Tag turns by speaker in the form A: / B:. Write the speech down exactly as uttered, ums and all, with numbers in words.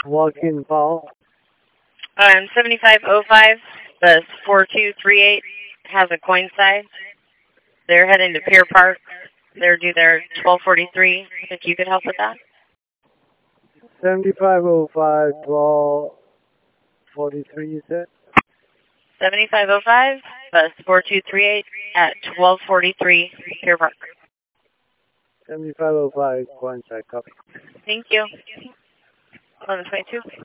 A: Walk-in Paul.
B: Um, seventy-five oh five, bus four two three eight has a coin side. They're heading to Pier Park. They're due there twelve forty-three. If you could help with that.
A: seventy-five oh five, twelve forty-three, you said?
B: seventy-five oh five, bus four two three eight at twelve forty-three, Pier Park.
A: seventy-five oh five, coin side, copy.
B: Thank you. eleven twenty-two.